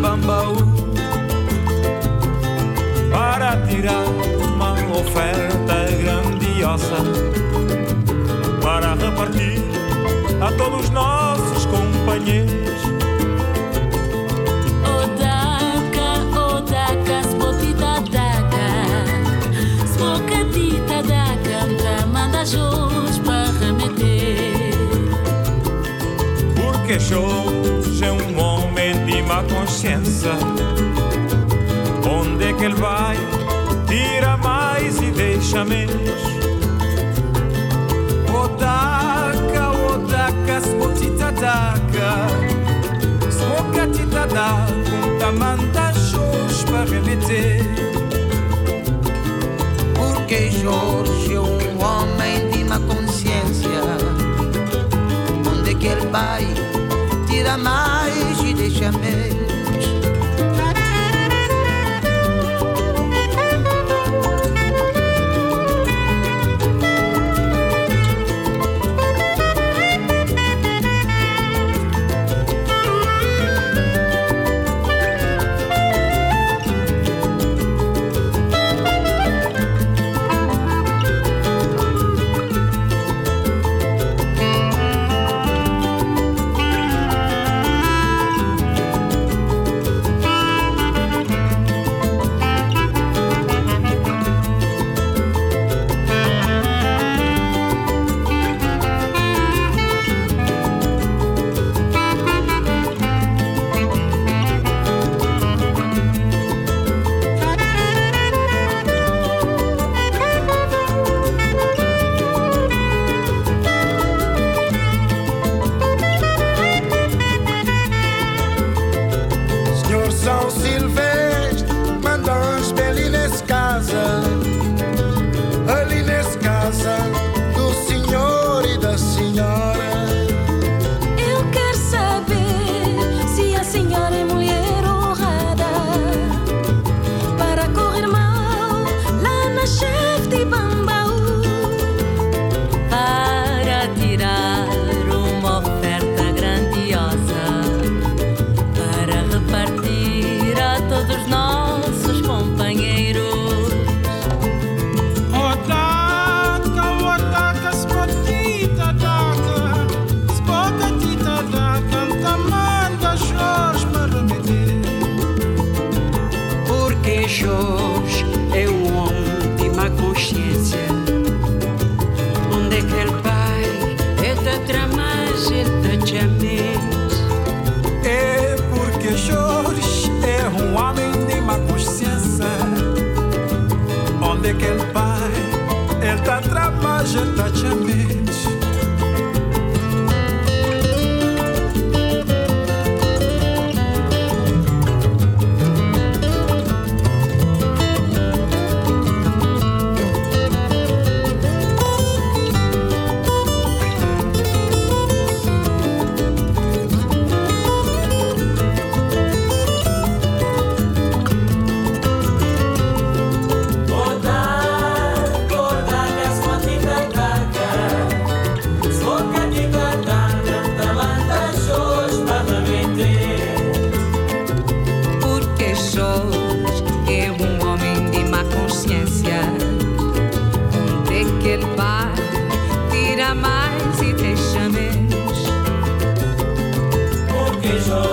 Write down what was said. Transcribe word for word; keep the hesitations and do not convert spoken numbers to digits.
Bambaú para tirar uma oferta grandiosa para repartir a todos os nossos companheiros. Odaka, odaka, spotita daka, spocatita daka, manda jus para remeter. Porque Jorge é um homem de má consciência. Onde é que ele vai? Tira mais e deixa menos. Odaka, odaka, spotita daka, spocatita daka, manda jus para remeter. Porque Jorge é um homem de má consciência. Onde é que ele vai? Tira mais e deixa menos. Mais e deixa menos. Porque